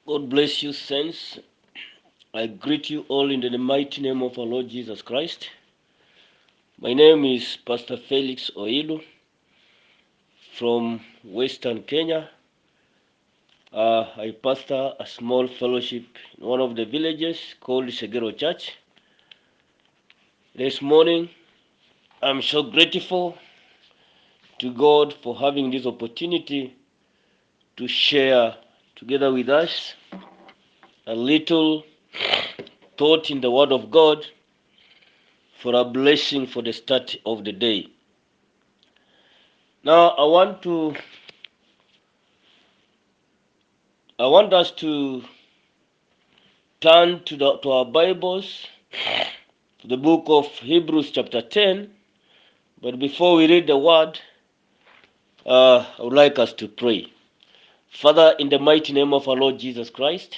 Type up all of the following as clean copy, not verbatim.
God bless you, saints. I greet you all in the mighty name of our Lord Jesus Christ. My name is Pastor Felix Oilu from Western Kenya. I pastor a small fellowship in one of the villages called Segero Church. This morning, I'm so grateful to God for having this opportunity to share together with us a little thought in the Word of God for a blessing for the start of the day. Now, I want us to turn to our Bibles, to the book of Hebrews chapter 10. But before we read the word, I would like us to pray. Father, in the mighty name of our Lord Jesus Christ,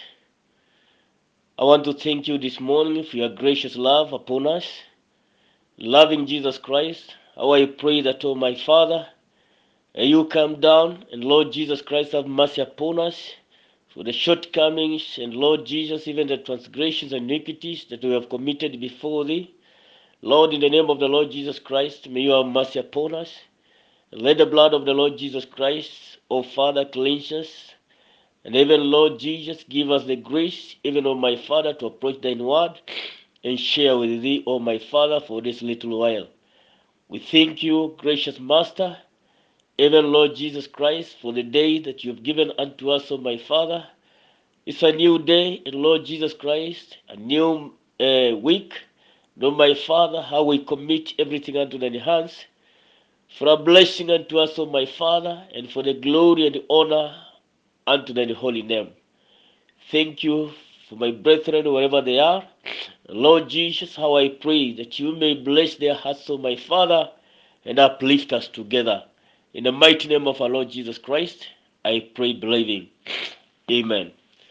I want to thank you this morning for your gracious love upon us. Loving Jesus Christ, how I pray that, oh my Father, you come down and Lord Jesus Christ have mercy upon us for the shortcomings and Lord Jesus, even the transgressions and iniquities that we have committed before thee. Lord, in the name of the Lord Jesus Christ, may you have mercy upon us. And let the blood of the Lord Jesus Christ, O Father, cleanse us. And even, Lord Jesus, give us the grace, even, O my Father, to approach thine word and share with thee, O my Father, for this little while. We thank you, gracious Master, even, Lord Jesus Christ, for the day that you have given unto us, O my Father. It's a new day, and Lord Jesus Christ, a new week. Lord my Father, how we commit everything unto thine hands, for a blessing unto us, O my Father, and for the glory and the honor unto thine holy name. Thank you for my brethren, wherever they are. Lord Jesus, how I pray that you may bless their hearts, O my Father, and uplift us together. In the mighty name of our Lord Jesus Christ, I pray believing. Amen.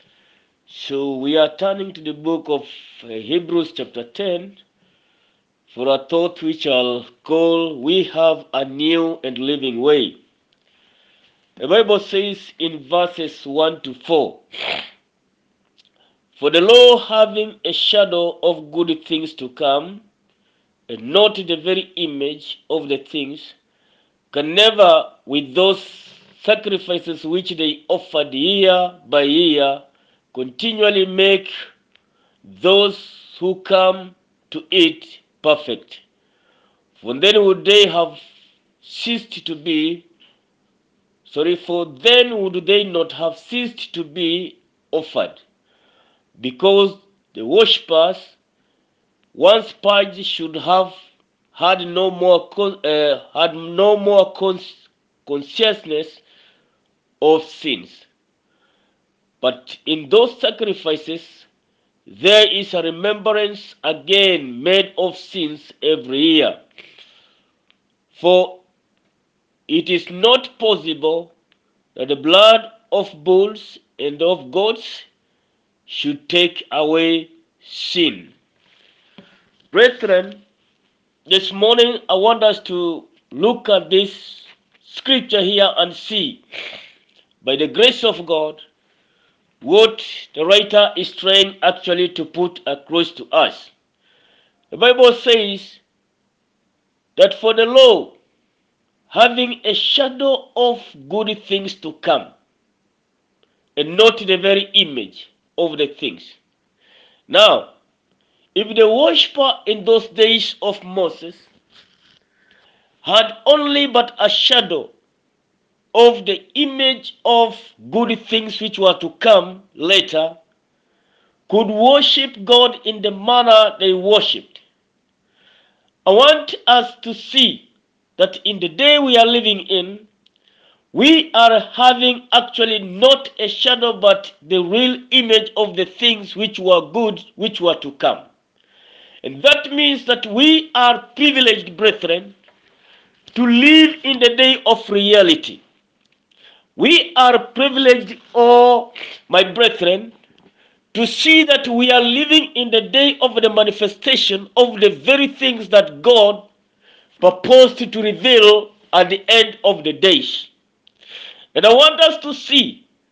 So we are turning to the book of Hebrews chapter 10 for a thought which I'll call, We Have a New and Living Way. The Bible says in verses 1 to 4, For the law having a shadow of good things to come, and not the very image of the things, can never, with those sacrifices which they offered year by year, continually make those who come to it perfect. For then would they have ceased to be, for then would they not have ceased to be offered, because the worshippers, once purged, should have had no more consciousness of sins. But in those sacrifices there is a remembrance again made of sins every year. For it is not possible that the blood of bulls and of goats should take away sin. Brethren, this morning I want us to look at this scripture here and see, by the grace of God, what the writer is trying actually to put across to us. The Bible says that for the law, having a shadow of good things to come, and not the very image of the things. Now, if the worshipper in those days of Moses had only but a shadow of the image of good things which were to come later, could worship God in the manner they worshipped, I want us to see that in the day we are living in, we are having actually not a shadow but the real image of the things which were good, which were to come. And that means that we are privileged, brethren, to live in the day of reality. We are privileged, oh my brethren, to see that we are living in the day of the manifestation of the very things that God purposed to reveal at the end of the days. And I want us to see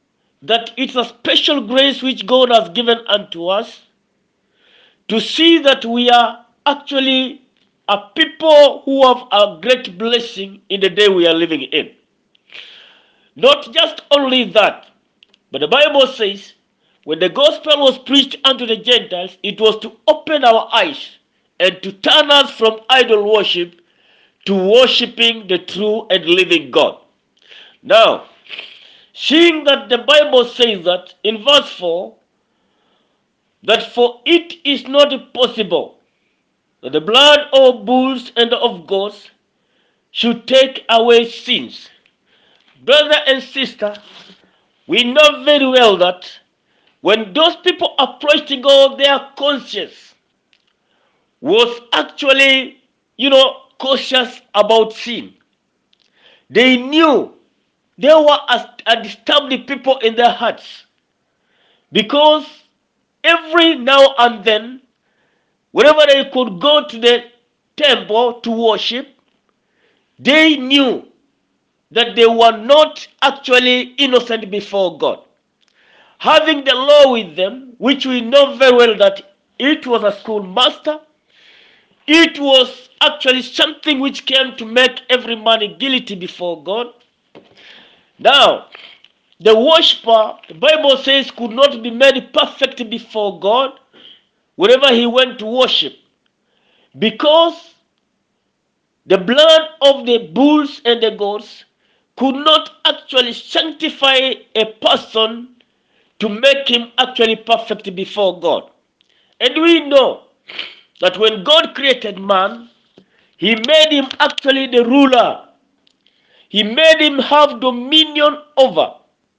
that it's a special grace which God has given unto us to see that we are actually a people who have a great blessing in the day we are living in. Not just only that, but the Bible says when the gospel was preached unto the Gentiles, it was to open our eyes and to turn us from idol worship to worshiping the true and living God. Now, seeing that the Bible says that in verse 4, that for it is not possible that the blood of bulls and of goats should take away sins. Brother and sister, we know very well that when those people approached God, their conscience was actually, cautious about sin. They knew they were a disturbed people in their hearts, because every now and then, whenever they could go to the temple to worship, they knew that they were not actually innocent before God. Having the law with them, which we know very well that it was a schoolmaster, it was actually something which came to make every man guilty before God. Now, the worshiper, the Bible says, could not be made perfect before God whenever he went to worship, because the blood of the bulls and the goats could not actually sanctify a person to make him actually perfect before God. And we know that when God created man, he made him actually the ruler. He made him have dominion over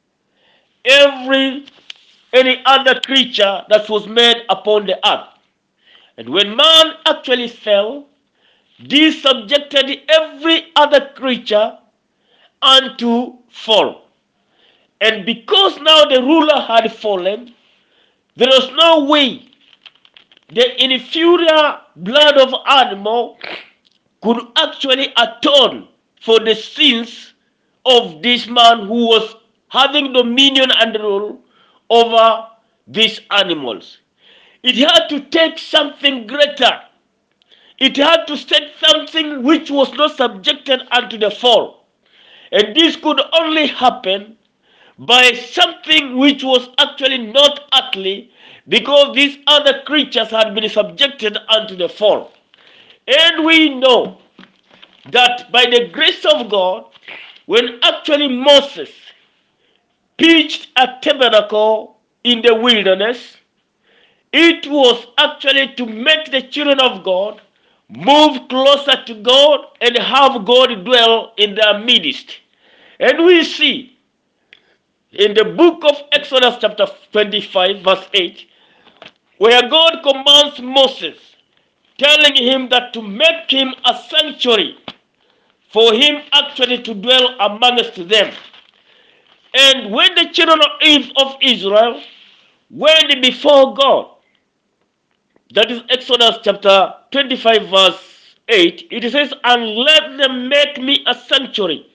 any other creature that was made upon the earth. And when man actually fell, this subjected every other creature unto fall. And because now the ruler had fallen, there was no way the inferior blood of animal could actually atone for the sins of this man who was having dominion and rule over these animals. It had to take something greater. It had to set something which was not subjected unto the fall. And this could only happen by something which was actually not earthly, because these other creatures had been subjected unto the fall. And we know that by the grace of God, when actually Moses pitched a tabernacle in the wilderness, it was actually to make the children of God move closer to God and have God dwell in their midst. And we see in the book of Exodus chapter 25 verse 8, where God commands Moses, telling him that to make him a sanctuary for him actually to dwell amongst them. And when the children of Israel went before God, that is Exodus chapter 25 verse 8, it says, and let them make me a sanctuary,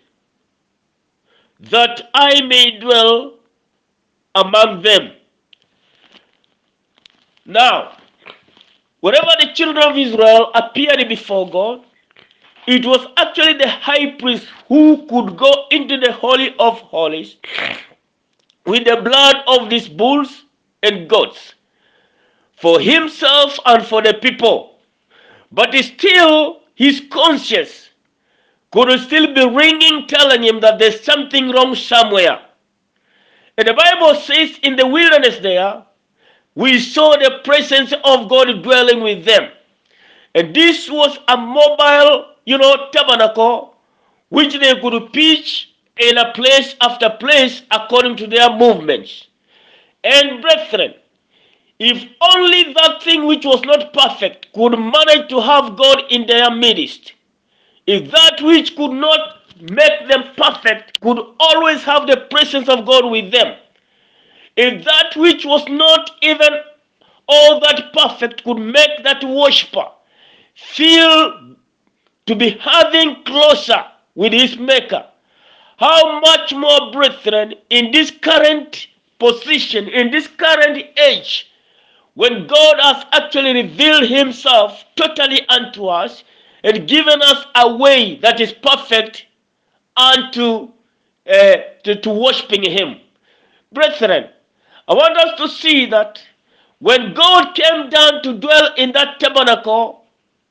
that I may dwell among them. Now, whenever the children of Israel appeared before God, it was actually the high priest who could go into the Holy of Holies with the blood of these bulls and goats for himself and for the people. But still, his conscience could still be ringing, telling him that there's something wrong somewhere. And the Bible says in the wilderness there, we saw the presence of God dwelling with them. And this was a mobile, tabernacle, which they could pitch in a place after place according to their movements. And brethren, if only that thing which was not perfect could manage to have God in their midst, if that which could not make them perfect could always have the presence of God with them, if that which was not even all that perfect could make that worshiper feel to be having closer with his maker, how much more, brethren, in this current position, in this current age, when God has actually revealed himself totally unto us and given us a way that is perfect unto to worshiping him. Brethren, I want us to see that when God came down to dwell in that tabernacle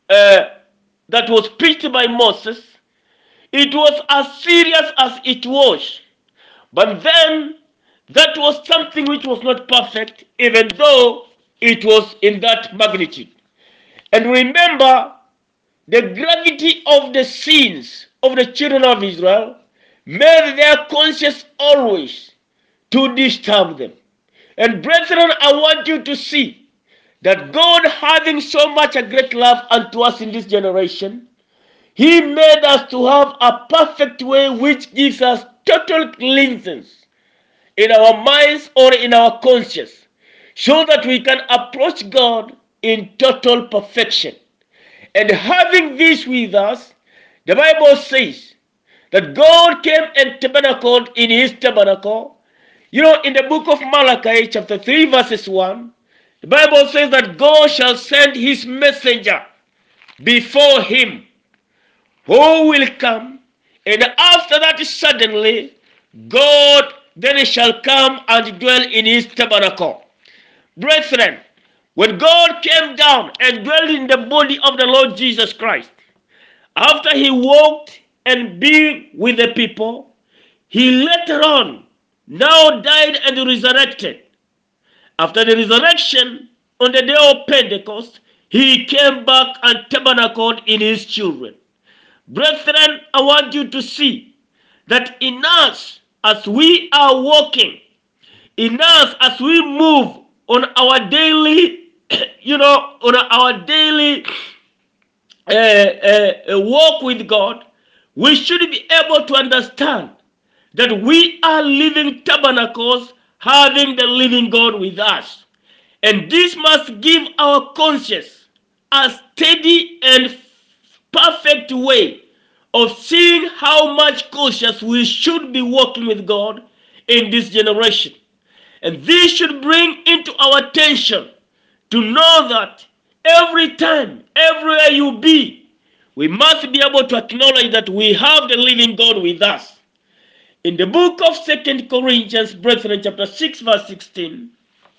that was preached by Moses, it was as serious as it was. But then, that was something which was not perfect, even though it was in that magnitude. And remember, the gravity of the sins of the children of Israel made their conscience always to disturb them. And brethren, I want you to see that God, having so much a great love unto us in this generation, he made us to have a perfect way which gives us total cleansance in our minds or in our conscience, so that we can approach God in total perfection. And having this with us, the Bible says that God came and tabernacled in his tabernacle. You know, in the book of Malachi, chapter 3, verses 1, the Bible says that God shall send his messenger before him, who will come, and after that suddenly God then shall come and dwell in his tabernacle. Brethren, when God came down and dwelled in the body of the Lord Jesus Christ, after he walked and be with the people, he later on now died and resurrected. After the resurrection, on the day of Pentecost, he came back and tabernacled in his children. Brethren, I want you to see that in us, as we are walking, in us as we move on our daily, on our daily walk with God, we should be able to understand that we are living tabernacles having the living God with us. And this must give our conscience a steady and perfect way of seeing how much conscious we should be walking with God in this generation. And this should bring into our attention to know that every time, everywhere you be, we must be able to acknowledge that we have the living God with us. In the book of 2 Corinthians, brethren, chapter 6, verse 16,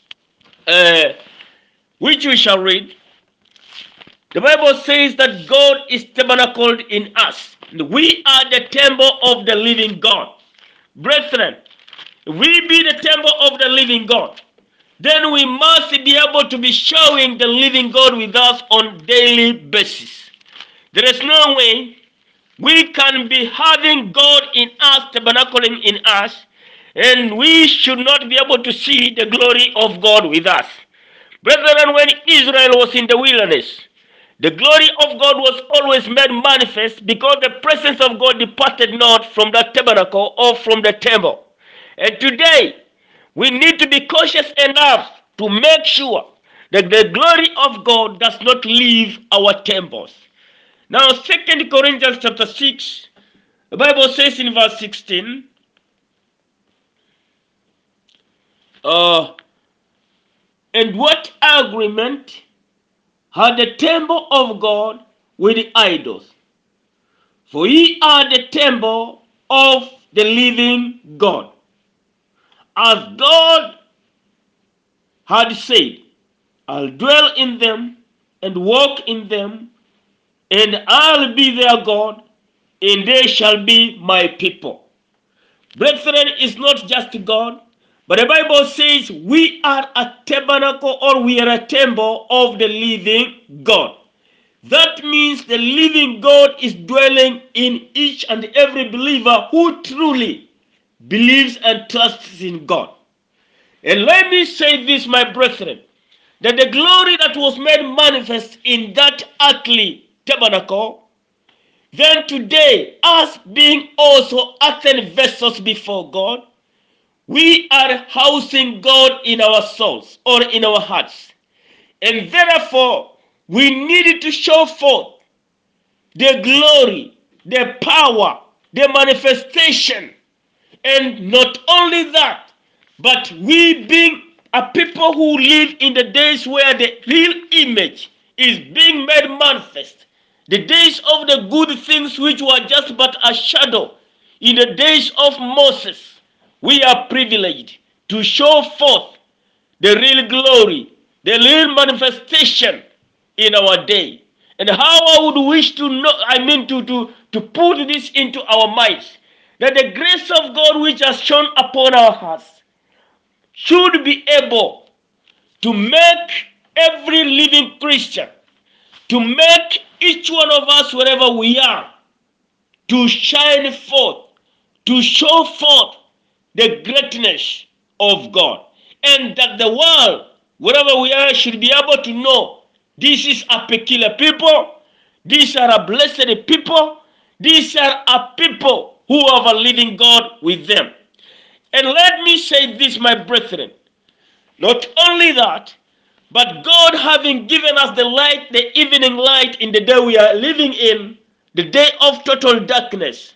which we shall read, the Bible says that God is tabernacled in us. We are the temple of the living God. Brethren, if we be the temple of the living God, then we must be able to be showing the living God with us on daily basis. There is no way we can be having God in us, tabernacling in us, and we should not be able to see the glory of God with us. Brethren, when Israel was in the wilderness, the glory of God was always made manifest because the presence of God departed not from the tabernacle or from the temple. And today, we need to be cautious enough to make sure that the glory of God does not leave our temples. Now, 2 Corinthians chapter 6, the Bible says in verse 16, and what agreement had the temple of God with the idols? For ye are the temple of the living God. As God had said, I'll dwell in them and walk in them, and I'll be their God, and they shall be my people. Brethren, is not just God, but the Bible says we are a tabernacle, or we are a temple of the living God. That means the living God is dwelling in each and every believer who truly believes and trusts in God. And let me say this, my brethren, that the glory that was made manifest in that earthly tabernacle, then today, us being also earthen vessels before God, we are housing God in our souls or in our hearts. And therefore, we need to show forth the glory, the power, the manifestation. And not only that, But we being a people who live in the days where the real image is being made manifest, the days of the good things which were just but a shadow in the days of Moses, we are privileged to show forth the real glory, the real manifestation in our day. And how I would wish to know, to put this into our minds, that the grace of God which has shone upon our hearts should be able to make every living Christian, to make each one of us wherever we are, to shine forth, to show forth the greatness of God. And that the world, wherever we are, should be able to know this is a peculiar people, these are a blessed people, these are a people who have a living God with them. And let me say this, my brethren, not only that, but God having given us the light, the evening light in the day we are living in, the day of total darkness,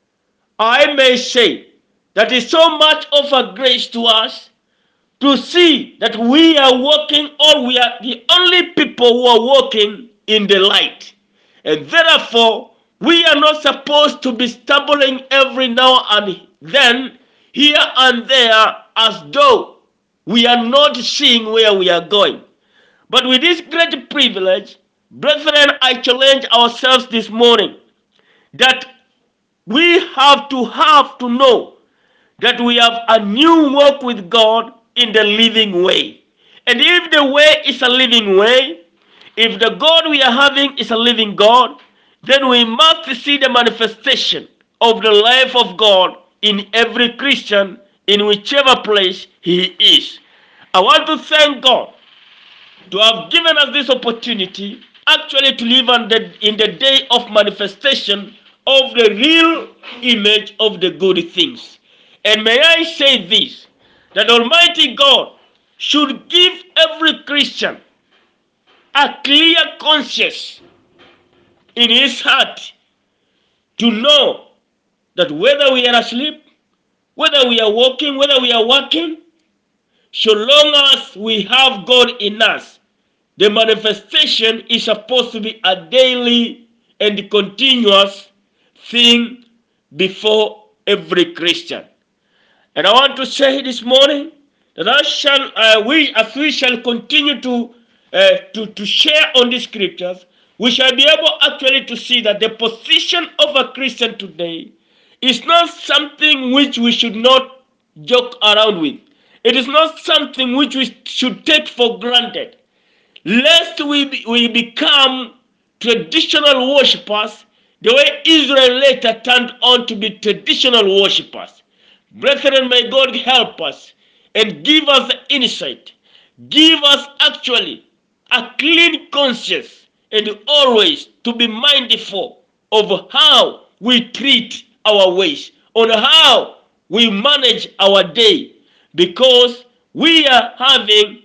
I may say that is so much of a grace to us to see that we are walking, or we are the only people who are walking in the light. And therefore, we are not supposed to be stumbling every now and then, here and there, as though we are not seeing where we are going. But with this great privilege, brethren, I challenge ourselves this morning that we have to know that we have a new walk with God in the living way. And if the way is a living way, if the God we are having is a living God, then we must see the manifestation of the life of God in every Christian, in whichever place he is. I want to thank God to have given us this opportunity actually to live in the day of manifestation of the real image of the good things. And may I say this, that Almighty God should give every Christian a clear conscience in his heart to know that whether we are asleep, whether we are walking, whether we are working, so long as we have God in us, the manifestation is supposed to be a daily and continuous thing before every Christian. And I want to say this morning that as we shall continue to share on the scriptures, we shall be able actually to see that the position of a Christian today is not something which we should not joke around with. It is not something which we should take for granted, lest we become traditional worshippers the way Israel later turned on to be traditional worshippers. Brethren, may God help us and give us the insight, give us actually a clean conscience, and always to be mindful of how we treat our ways, on how we manage our day, because we are having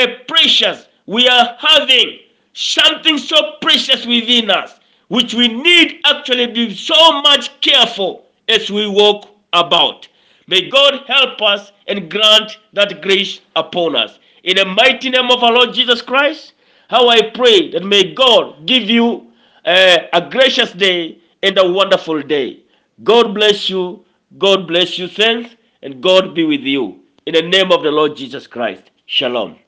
we are having something so precious within us, which we need actually be so much careful as we walk about. May God help us and grant that grace upon us. In the mighty name of our Lord Jesus Christ, how I pray that may God give you a gracious day and a wonderful day. God bless you. God bless you, saints, and God be with you. In the name of the Lord Jesus Christ. Shalom.